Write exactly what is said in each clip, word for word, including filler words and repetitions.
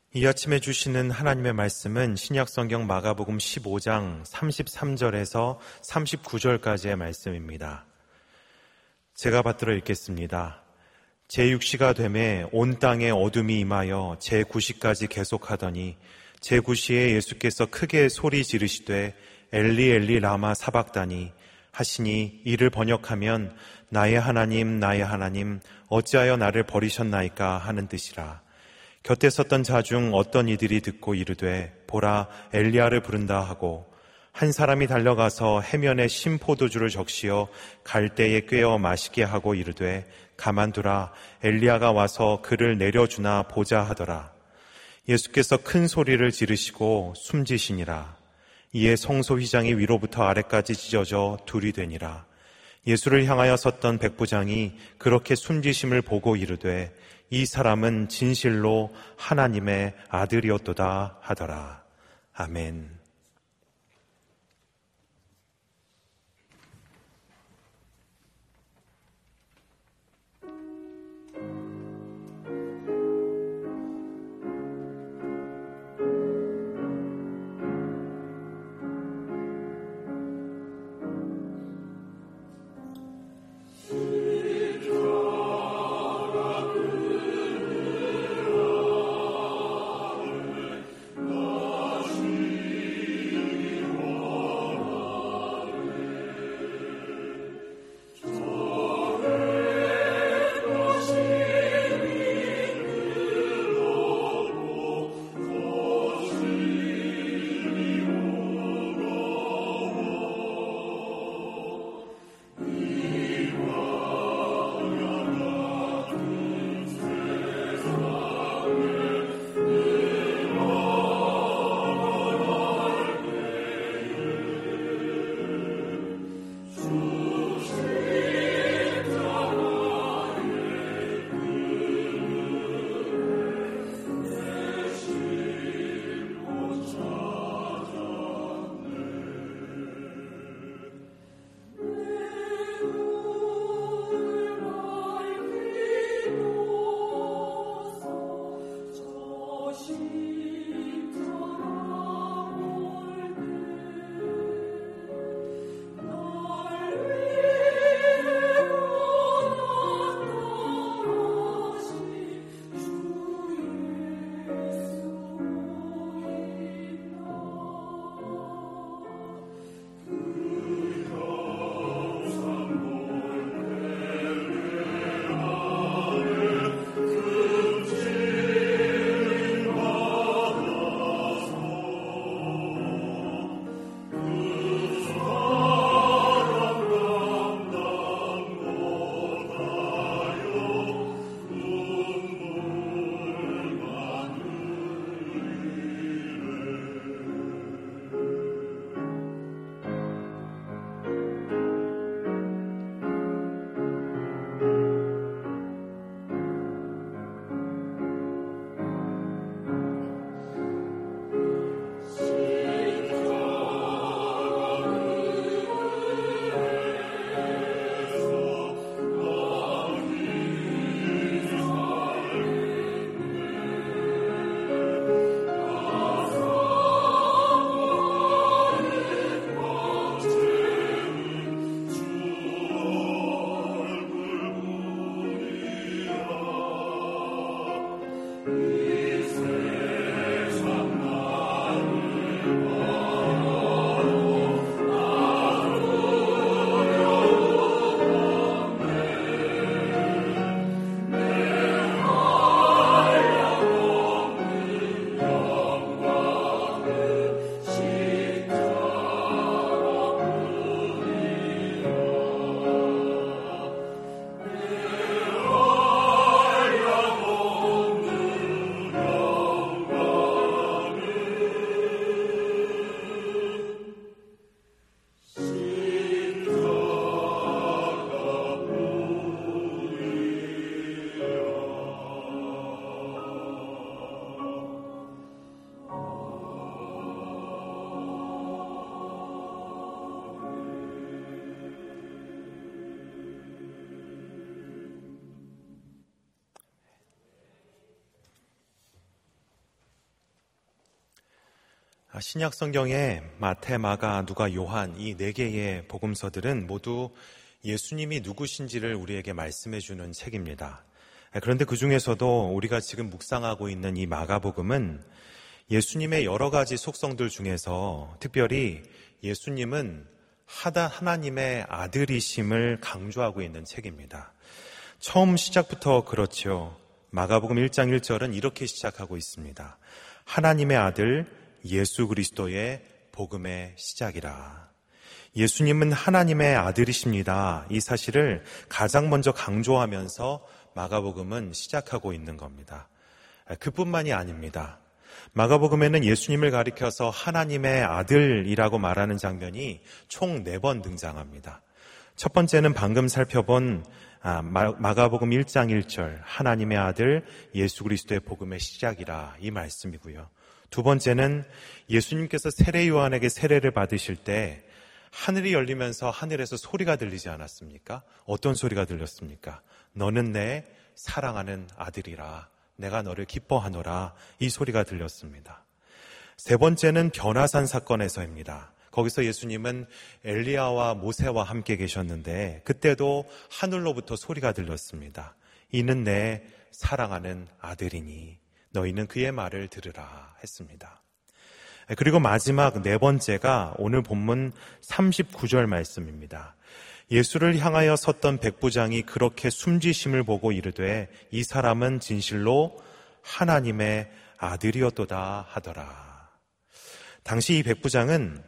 이 아침에 주시는 하나님의 말씀은 신약성경 마가복음 십오 장 삼십삼 절에서 삼십구 절까지의 말씀입니다. 제가 받들어 읽겠습니다. 제육 시가 되매 온 땅에 어둠이 임하여 제구 시까지 계속하더니 제구 시에 예수께서 크게 소리 지르시되 엘리 엘리 라마 사박다니 하시니 이를 번역하면 나의 하나님 나의 하나님 어찌하여 나를 버리셨나이까 하는 뜻이라. 곁에 섰던 자 중 어떤 이들이 듣고 이르되 보라 엘리야를 부른다 하고 한 사람이 달려가서 해면에 신 포도주를 적시어 갈대에 꿰어 마시게 하고 이르되 가만두라 엘리야가 와서 그를 내려주나 보자 하더라. 예수께서 큰 소리를 지르시고 숨지시니라. 이에 성소 휘장이 위로부터 아래까지 찢어져 둘이 되니라. 예수를 향하여 섰던 백부장이 그렇게 숨지심을 보고 이르되 이 사람은 진실로 하나님의 아들이었도다 하더라. 아멘. Thank you. 신약 성경의 마태, 마가, 누가, 요한 이 네 개의 복음서들은 모두 예수님이 누구신지를 우리에게 말씀해 주는 책입니다. 그런데 그 중에서도 우리가 지금 묵상하고 있는 이 마가복음은 예수님의 여러 가지 속성들 중에서 특별히 예수님은 하다 하나님의 아들이심을 강조하고 있는 책입니다. 처음 시작부터 그렇죠. 마가복음 일 장 일 절은 이렇게 시작하고 있습니다. 하나님의 아들 예수 그리스도의 복음의 시작이라. 예수님은 하나님의 아들이십니다. 이 사실을 가장 먼저 강조하면서 마가복음은 시작하고 있는 겁니다. 그뿐만이 아닙니다. 마가복음에는 예수님을 가리켜서 하나님의 아들이라고 말하는 장면이 총 네 번 등장합니다. 첫 번째는 방금 살펴본 아, 마가복음 일 장 일 절 하나님의 아들 예수 그리스도의 복음의 시작이라 이 말씀이고요. 두 번째는 예수님께서 세례 요한에게 세례를 받으실 때 하늘이 열리면서 하늘에서 소리가 들리지 않았습니까? 어떤 소리가 들렸습니까? 너는 내 사랑하는 아들이라 내가 너를 기뻐하노라 이 소리가 들렸습니다. 세 번째는 변화산 사건에서입니다. 거기서 예수님은 엘리야와 모세와 함께 계셨는데 그때도 하늘로부터 소리가 들렸습니다. 이는 내 사랑하는 아들이니 너희는 그의 말을 들으라 했습니다. 그리고 마지막 네 번째가 오늘 본문 삼십구 절 말씀입니다. 예수를 향하여 섰던 백부장이 그렇게 숨지심을 보고 이르되 이 사람은 진실로 하나님의 아들이었도다 하더라. 당시 이 백부장은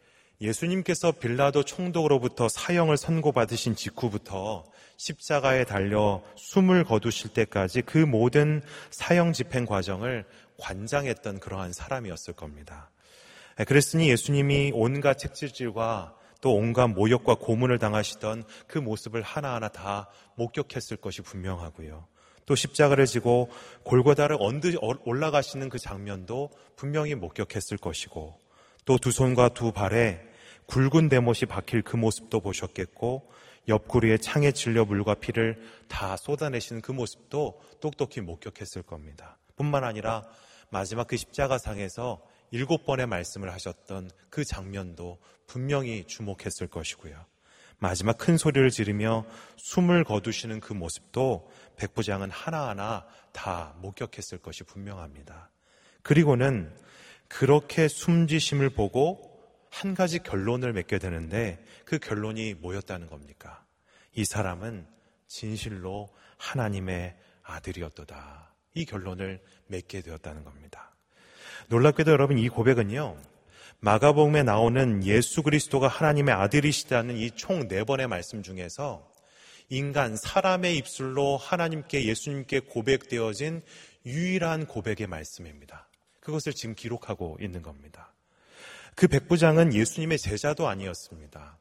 예수님께서 빌라도 총독으로부터 사형을 선고받으신 직후부터 십자가에 달려 숨을 거두실 때까지 그 모든 사형 집행 과정을 관장했던 그러한 사람이었을 겁니다. 그랬으니 예수님이 온갖 책질질과 또 온갖 모욕과 고문을 당하시던 그 모습을 하나하나 다 목격했을 것이 분명하고요. 또 십자가를 지고 골고다를 언듯 올라가시는 그 장면도 분명히 목격했을 것이고 또 두 손과 두 발에 굵은 대못이 박힐 그 모습도 보셨겠고 옆구리에 창에 찔려 물과 피를 다 쏟아내시는 그 모습도 똑똑히 목격했을 겁니다. 뿐만 아니라 마지막 그 십자가상에서 일곱 번의 말씀을 하셨던 그 장면도 분명히 주목했을 것이고요. 마지막 큰 소리를 지르며 숨을 거두시는 그 모습도 백부장은 하나하나 다 목격했을 것이 분명합니다. 그리고는 그렇게 숨지심을 보고 한 가지 결론을 맺게 되는데 그 결론이 뭐였다는 겁니까? 이 사람은 진실로 하나님의 아들이었도다. 이 결론을 맺게 되었다는 겁니다. 놀랍게도 여러분 이 고백은요, 마가복음에 나오는 예수 그리스도가 하나님의 아들이시다는 이 총 네 번의 말씀 중에서 인간, 사람의 입술로 하나님께, 예수님께 고백되어진 유일한 고백의 말씀입니다. 그것을 지금 기록하고 있는 겁니다. 그 백부장은 예수님의 제자도 아니었습니다.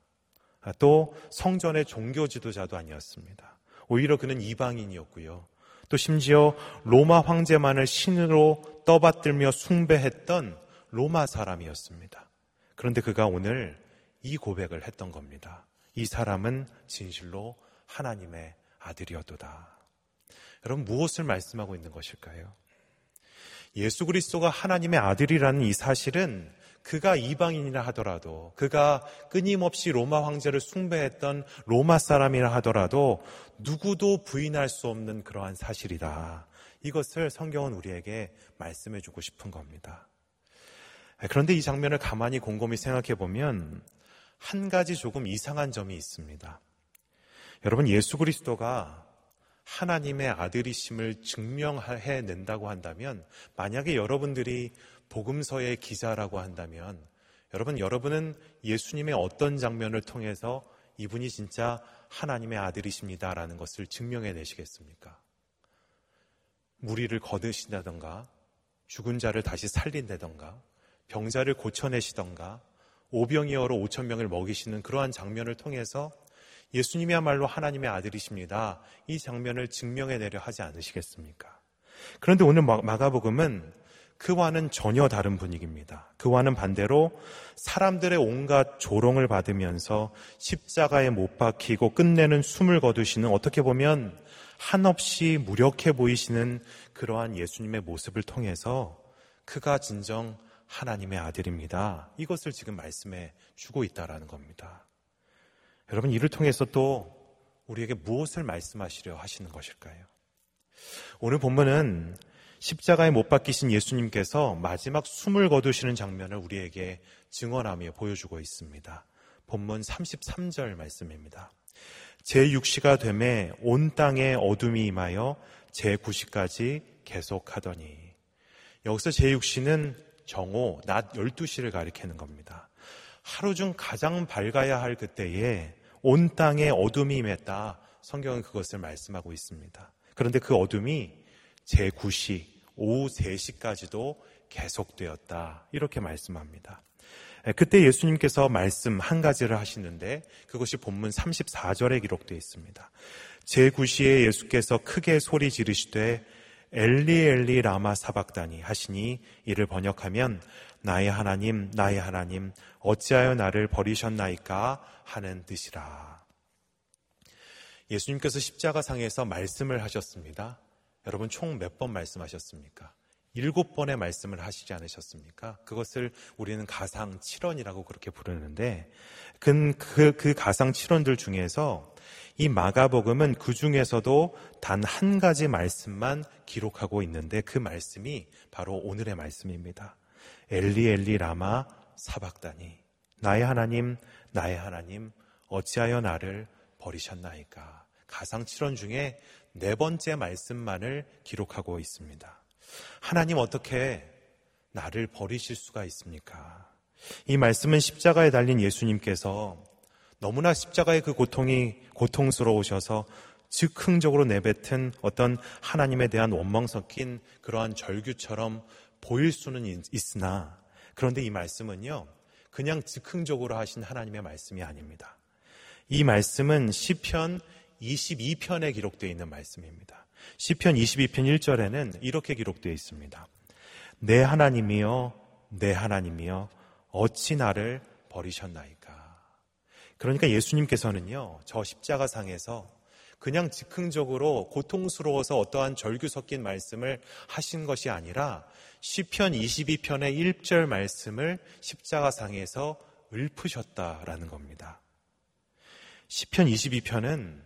또 성전의 종교 지도자도 아니었습니다. 오히려 그는 이방인이었고요. 또 심지어 로마 황제만을 신으로 떠받들며 숭배했던 로마 사람이었습니다. 그런데 그가 오늘 이 고백을 했던 겁니다. 이 사람은 진실로 하나님의 아들이었도다. 여러분, 무엇을 말씀하고 있는 것일까요? 예수 그리스도가 하나님의 아들이라는 이 사실은 그가 이방인이라 하더라도, 그가 끊임없이 로마 황제를 숭배했던 로마 사람이라 하더라도 누구도 부인할 수 없는 그러한 사실이다. 이것을 성경은 우리에게 말씀해 주고 싶은 겁니다. 그런데 이 장면을 가만히 곰곰이 생각해 보면 한 가지 조금 이상한 점이 있습니다. 여러분, 예수 그리스도가 하나님의 아들이심을 증명해낸다고 한다면, 만약에 여러분들이 복음서의 기자라고 한다면 여러분, 여러분은 예수님의 어떤 장면을 통해서 이분이 진짜 하나님의 아들이십니다라는 것을 증명해내시겠습니까? 무리를 거두신다던가, 죽은 자를 다시 살린다던가, 병자를 고쳐내시던가, 오병이어로 오천 명을 먹이시는 그러한 장면을 통해서 예수님이야말로 하나님의 아들이십니다, 이 장면을 증명해내려 하지 않으시겠습니까? 그런데 오늘 마가복음은 그와는 전혀 다른 분위기입니다. 그와는 반대로 사람들의 온갖 조롱을 받으면서 십자가에 못 박히고 끝내는 숨을 거두시는, 어떻게 보면 한없이 무력해 보이시는 그러한 예수님의 모습을 통해서 그가 진정 하나님의 아들입니다. 이것을 지금 말씀해 주고 있다라는 겁니다. 여러분, 이를 통해서 또 우리에게 무엇을 말씀하시려 하시는 것일까요? 오늘 본문은 십자가에 못 박히신 예수님께서 마지막 숨을 거두시는 장면을 우리에게 증언하며 보여주고 있습니다. 본문 삼십삼 절 말씀입니다. 제육 시가 되매 온 땅에 어둠이 임하여 제구 시까지 계속하더니. 여기서 제육 시는 정오, 낮 열두 시를 가리키는 겁니다. 하루 중 가장 밝아야 할 그때에 온 땅에 어둠이 임했다. 성경은 그것을 말씀하고 있습니다. 그런데 그 어둠이 제구 시, 오후 세 시까지도 계속되었다. 이렇게 말씀합니다. 그때 예수님께서 말씀 한 가지를 하시는데 그것이 본문 삼십사 절에 기록되어 있습니다. 제구 시에 예수께서 크게 소리 지르시되 엘리 엘리 라마 사박다니 하시니 이를 번역하면 나의 하나님 나의 하나님 어찌하여 나를 버리셨나이까 하는 뜻이라. 예수님께서 십자가상에서 말씀을 하셨습니다. 여러분 총 몇 번 말씀하셨습니까? 일곱 번의 말씀을 하시지 않으셨습니까? 그것을 우리는 가상 칠 원이라고 그렇게 부르는데 그, 그, 그 가상 칠 원들 중에서 이 마가복음은 그 중에서도 단 한 가지 말씀만 기록하고 있는데 그 말씀이 바로 오늘의 말씀입니다. 엘리 엘리 라마 사박다니 나의 하나님 나의 하나님 어찌하여 나를 버리셨나이까. 가상 칠 원 중에 네 번째 말씀만을 기록하고 있습니다. 하나님 어떻게 나를 버리실 수가 있습니까? 이 말씀은 십자가에 달린 예수님께서 너무나 십자가의 그 고통이 고통스러우셔서 즉흥적으로 내뱉은 어떤 하나님에 대한 원망 섞인 그러한 절규처럼 보일 수는 있으나 그런데 이 말씀은요 그냥 즉흥적으로 하신 하나님의 말씀이 아닙니다. 이 말씀은 시편 이십이 편에 기록되어 있는 말씀입니다. 시편 이십이 편 일 절에는 이렇게 기록되어 있습니다. 내 하나님이여 내 하나님이여 어찌 나를 버리셨나이까. 그러니까 예수님께서는요 저 십자가상에서 그냥 즉흥적으로 고통스러워서 어떠한 절규 섞인 말씀을 하신 것이 아니라 시편 이십이 편의 일 절 말씀을 십자가상에서 읊으셨다라는 겁니다. 시편 이십이 편은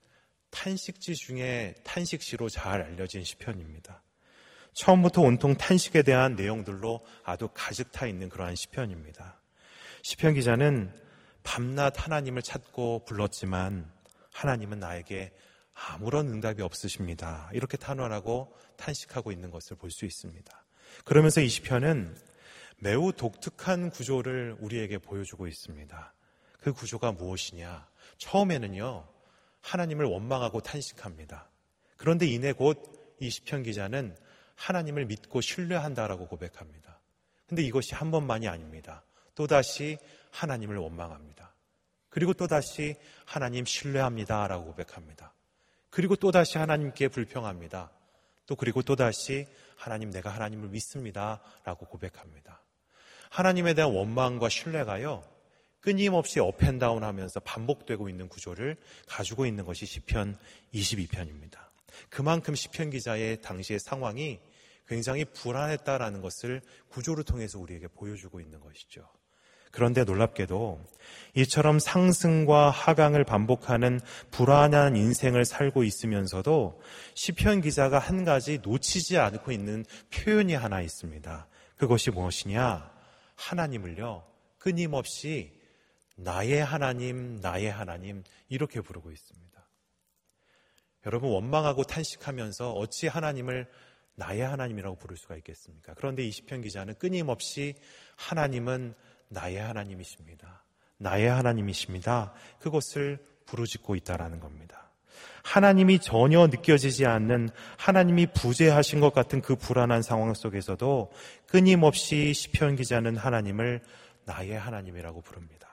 탄식지 중에 탄식시로 잘 알려진 시편입니다. 처음부터 온통 탄식에 대한 내용들로 아주 가득 타 있는 그러한 시편입니다. 시편 기자는 밤낮 하나님을 찾고 불렀지만 하나님은 나에게 아무런 응답이 없으십니다. 이렇게 탄원하고 탄식하고 있는 것을 볼 수 있습니다. 그러면서 이 시편은 매우 독특한 구조를 우리에게 보여주고 있습니다. 그 구조가 무엇이냐? 처음에는요 하나님을 원망하고 탄식합니다. 그런데 이내 곧 이 시편 기자는 하나님을 믿고 신뢰한다라고 고백합니다. 그런데 이것이 한 번만이 아닙니다. 또다시 하나님을 원망합니다. 그리고 또다시 하나님 신뢰합니다라고 고백합니다. 그리고 또다시 하나님께 불평합니다. 또 그리고 또다시 하나님 내가 하나님을 믿습니다라고 고백합니다. 하나님에 대한 원망과 신뢰가요 끊임없이 업앤다운 하면서 반복되고 있는 구조를 가지고 있는 것이 시편 이십이 편입니다. 그만큼 시편 기자의 당시의 상황이 굉장히 불안했다라는 것을 구조를 통해서 우리에게 보여주고 있는 것이죠. 그런데 놀랍게도 이처럼 상승과 하강을 반복하는 불안한 인생을 살고 있으면서도 시편 기자가 한 가지 놓치지 않고 있는 표현이 하나 있습니다. 그것이 무엇이냐? 하나님을요 끊임없이 나의 하나님, 나의 하나님 이렇게 부르고 있습니다. 여러분 원망하고 탄식하면서 어찌 하나님을 나의 하나님이라고 부를 수가 있겠습니까? 그런데 이 시편 기자는 끊임없이 하나님은 나의 하나님이십니다. 나의 하나님이십니다. 그것을 부르짖고 있다라는 겁니다. 하나님이 전혀 느껴지지 않는 하나님이 부재하신 것 같은 그 불안한 상황 속에서도 끊임없이 시편 기자는 하나님을 나의 하나님이라고 부릅니다.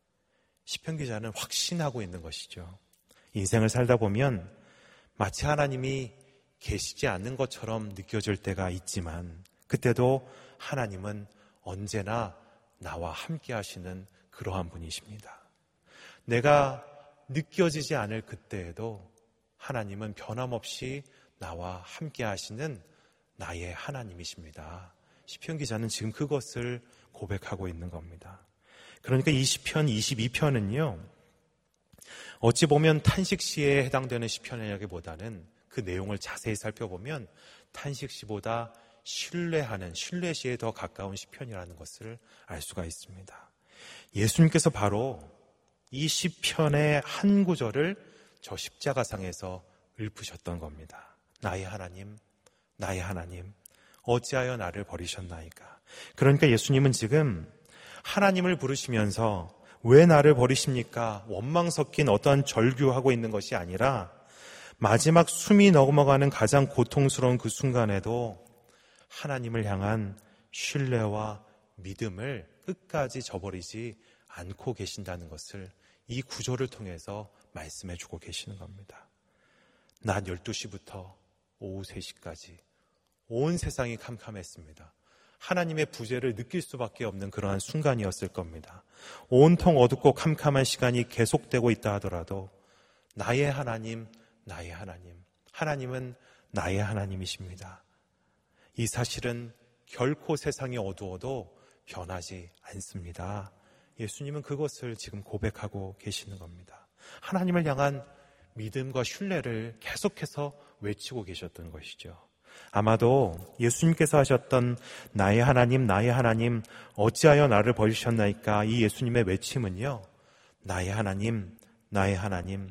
시편 기자는 확신하고 있는 것이죠. 인생을 살다 보면 마치 하나님이 계시지 않는 것처럼 느껴질 때가 있지만 그때도 하나님은 언제나 나와 함께 하시는 그러한 분이십니다. 내가 느껴지지 않을 그때에도 하나님은 변함없이 나와 함께 하시는 나의 하나님이십니다. 시편 기자는 지금 그것을 고백하고 있는 겁니다. 그러니까 이 시편 이십이 편은요, 어찌 보면 탄식시에 해당되는 시편이라기보다는 그 내용을 자세히 살펴보면 탄식시보다 신뢰하는, 신뢰시에 더 가까운 시편이라는 것을 알 수가 있습니다. 예수님께서 바로 이 시편의 한 구절을 저 십자가상에서 읊으셨던 겁니다. 나의 하나님, 나의 하나님, 어찌하여 나를 버리셨나이까. 그러니까 예수님은 지금 하나님을 부르시면서 왜 나를 버리십니까? 원망 섞인 어떠한 절규하고 있는 것이 아니라 마지막 숨이 넘어가는 가장 고통스러운 그 순간에도 하나님을 향한 신뢰와 믿음을 끝까지 저버리지 않고 계신다는 것을 이 구절을 통해서 말씀해 주고 계시는 겁니다. 낮 열두 시부터 오후 세 시까지 온 세상이 캄캄했습니다. 하나님의 부재를 느낄 수밖에 없는 그러한 순간이었을 겁니다. 온통 어둡고 캄캄한 시간이 계속되고 있다 하더라도 나의 하나님, 나의 하나님, 하나님은 나의 하나님이십니다. 이 사실은 결코 세상이 어두워도 변하지 않습니다. 예수님은 그것을 지금 고백하고 계시는 겁니다. 하나님을 향한 믿음과 신뢰를 계속해서 외치고 계셨던 것이죠. 아마도 예수님께서 하셨던 나의 하나님, 나의 하나님, 어찌하여 나를 버리셨나이까, 이 예수님의 외침은요, 나의 하나님, 나의 하나님,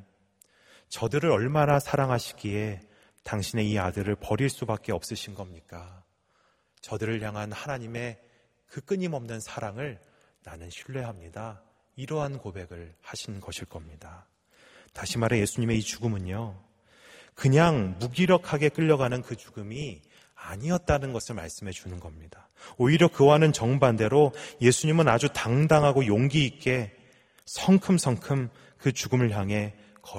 저들을 얼마나 사랑하시기에 당신의 이 아들을 버릴 수밖에 없으신 겁니까? 저들을 향한 하나님의 그 끊임없는 사랑을 나는 신뢰합니다. 이러한 고백을 하신 것일 겁니다. 다시 말해 예수님의 이 죽음은요, 그냥 무기력하게 끌려가는 그 죽음이 아니었다는 것을 말씀해 주는 겁니다. 오히려 그와는 정반대로 예수님은 아주 당당하고 용기 있게 성큼성큼 그 죽음을 향해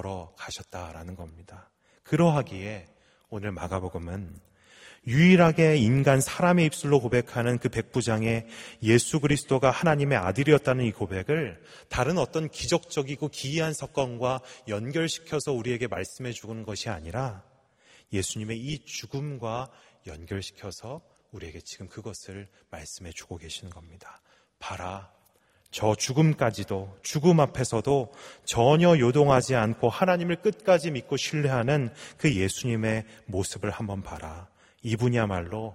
걸어가셨다라는 겁니다. 그러하기에 오늘 마가복음은 유일하게 인간 사람의 입술로 고백하는 그 백부장의 예수 그리스도가 하나님의 아들이었다는 이 고백을 다른 어떤 기적적이고 기이한 사건과 연결시켜서 우리에게 말씀해 주는 것이 아니라 예수님의 이 죽음과 연결시켜서 우리에게 지금 그것을 말씀해 주고 계시는 겁니다. 봐라, 저 죽음까지도, 죽음 앞에서도 전혀 요동하지 않고 하나님을 끝까지 믿고 신뢰하는 그 예수님의 모습을 한번 봐라. 이분이야말로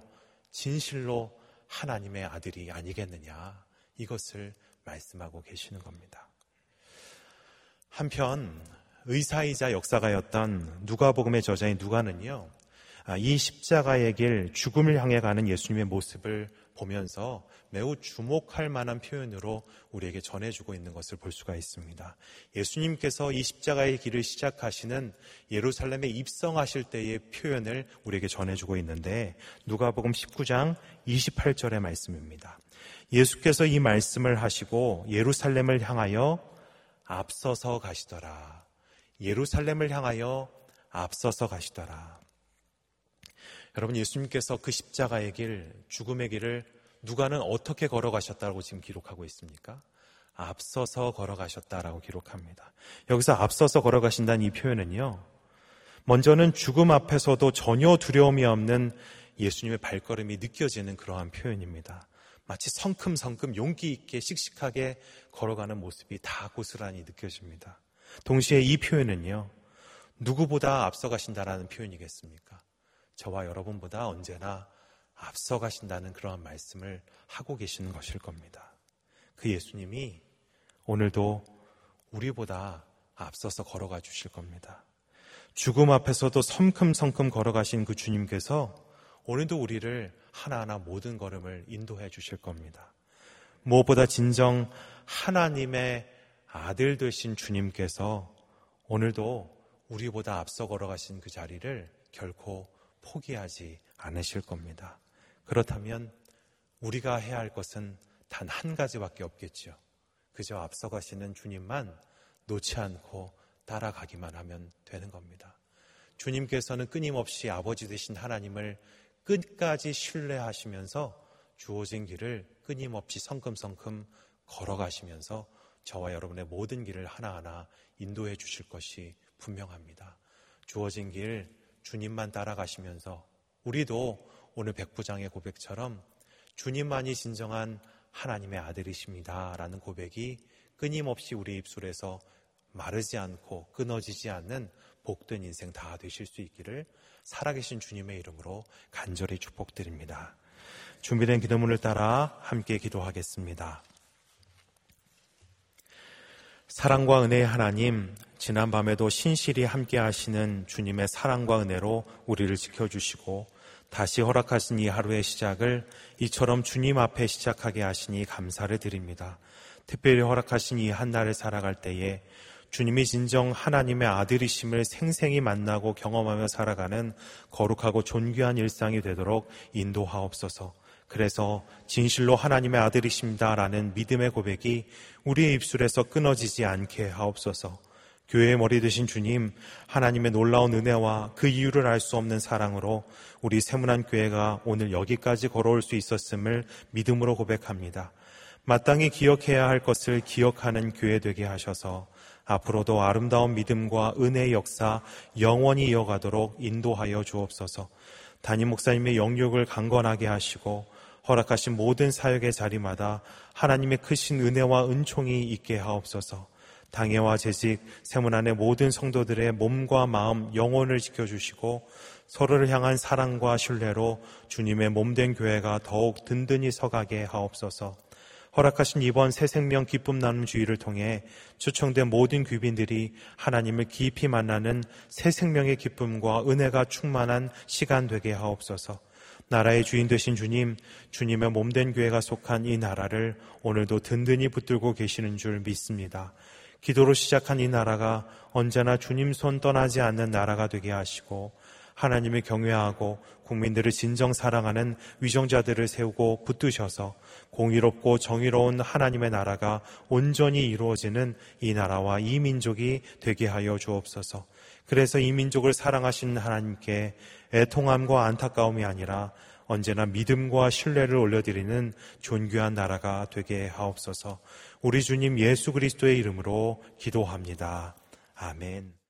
진실로 하나님의 아들이 아니겠느냐, 이것을 말씀하고 계시는 겁니다. 한편 의사이자 역사가였던 누가복음의 저자인 누가는요, 이 십자가의 길, 죽음을 향해 가는 예수님의 모습을 보면서 매우 주목할 만한 표현으로 우리에게 전해주고 있는 것을 볼 수가 있습니다. 예수님께서 이 십자가의 길을 시작하시는 예루살렘에 입성하실 때의 표현을 우리에게 전해주고 있는데, 누가복음 십구 장 이십팔 절의 말씀입니다. 예수께서 이 말씀을 하시고 예루살렘을 향하여 앞서서 가시더라. 예루살렘을 향하여 앞서서 가시더라. 여러분, 예수님께서 그 십자가의 길, 죽음의 길을 누가는 어떻게 걸어가셨다고 지금 기록하고 있습니까? 앞서서 걸어가셨다라고 기록합니다. 여기서 앞서서 걸어가신다는 이 표현은요, 먼저는 죽음 앞에서도 전혀 두려움이 없는 예수님의 발걸음이 느껴지는 그러한 표현입니다. 마치 성큼성큼 용기 있게 씩씩하게 걸어가는 모습이 다 고스란히 느껴집니다. 동시에 이 표현은요, 누구보다 앞서가신다라는 표현이겠습니까? 저와 여러분보다 언제나 앞서가신다는 그러한 말씀을 하고 계시는 것일 겁니다. 그 예수님이 오늘도 우리보다 앞서서 걸어가 주실 겁니다. 죽음 앞에서도 성큼성큼 걸어가신 그 주님께서 오늘도 우리를 하나하나 모든 걸음을 인도해 주실 겁니다. 무엇보다 진정 하나님의 아들 되신 주님께서 오늘도 우리보다 앞서 걸어가신 그 자리를 결코 포기하지 않으실 겁니다. 그렇다면 우리가 해야 할 것은 단 한 가지밖에 없겠죠. 그저 앞서가시는 주님만 놓지 않고 따라가기만 하면 되는 겁니다. 주님께서는 끊임없이 아버지 되신 하나님을 끝까지 신뢰하시면서 주어진 길을 끊임없이 성큼성큼 걸어가시면서 저와 여러분의 모든 길을 하나하나 인도해 주실 것이 분명합니다. 주어진 길 주님만 따라가시면서 우리도 오늘 백부장의 고백처럼 주님만이 진정한 하나님의 아들이십니다 라는 고백이 끊임없이 우리 입술에서 마르지 않고 끊어지지 않는 복된 인생 다 되실 수 있기를 살아계신 주님의 이름으로 간절히 축복드립니다. 준비된 기도문을 따라 함께 기도하겠습니다. 사랑과 은혜의 하나님, 지난밤에도 신실히 함께 하시는 주님의 사랑과 은혜로 우리를 지켜주시고 다시 허락하신 이 하루의 시작을 이처럼 주님 앞에 시작하게 하시니 감사를 드립니다. 특별히 허락하신 이 한날을 살아갈 때에 주님이 진정 하나님의 아들이심을 생생히 만나고 경험하며 살아가는 거룩하고 존귀한 일상이 되도록 인도하옵소서. 그래서 진실로 하나님의 아들이십니다라는 믿음의 고백이 우리의 입술에서 끊어지지 않게 하옵소서. 교회의 머리 되신 주님, 하나님의 놀라운 은혜와 그 이유를 알 수 없는 사랑으로 우리 세문안 교회가 오늘 여기까지 걸어올 수 있었음을 믿음으로 고백합니다. 마땅히 기억해야 할 것을 기억하는 교회 되게 하셔서 앞으로도 아름다운 믿음과 은혜의 역사 영원히 이어가도록 인도하여 주옵소서. 담임 목사님의 영육을 강건하게 하시고 허락하신 모든 사역의 자리마다 하나님의 크신 은혜와 은총이 있게 하옵소서. 당회와 재직, 세문안의 모든 성도들의 몸과 마음, 영혼을 지켜주시고 서로를 향한 사랑과 신뢰로 주님의 몸된 교회가 더욱 든든히 서가게 하옵소서. 허락하신 이번 새생명 기쁨 나눔 주의를 통해 초청된 모든 귀빈들이 하나님을 깊이 만나는 새생명의 기쁨과 은혜가 충만한 시간 되게 하옵소서. 나라의 주인 되신 주님, 주님의 몸된 교회가 속한 이 나라를 오늘도 든든히 붙들고 계시는 줄 믿습니다. 기도로 시작한 이 나라가 언제나 주님 손 떠나지 않는 나라가 되게 하시고 하나님을 경외하고 국민들을 진정 사랑하는 위정자들을 세우고 붙드셔서 공의롭고 정의로운 하나님의 나라가 온전히 이루어지는 이 나라와 이 민족이 되게 하여 주옵소서. 그래서 이 민족을 사랑하신 하나님께 애통함과 안타까움이 아니라 언제나 믿음과 신뢰를 올려드리는 존귀한 나라가 되게 하옵소서. 우리 주님 예수 그리스도의 이름으로 기도합니다. 아멘.